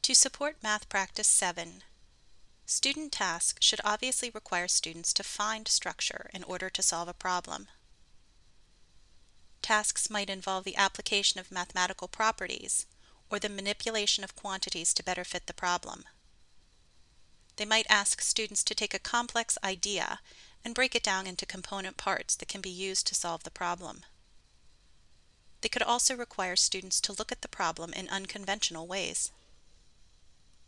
To support Math Practice 7, student tasks should obviously require students to find structure in order to solve a problem. Tasks might involve the application of mathematical properties or the manipulation of quantities to better fit the problem. They might ask students to take a complex idea and break it down into component parts that can be used to solve the problem. They could also require students to look at the problem in unconventional ways.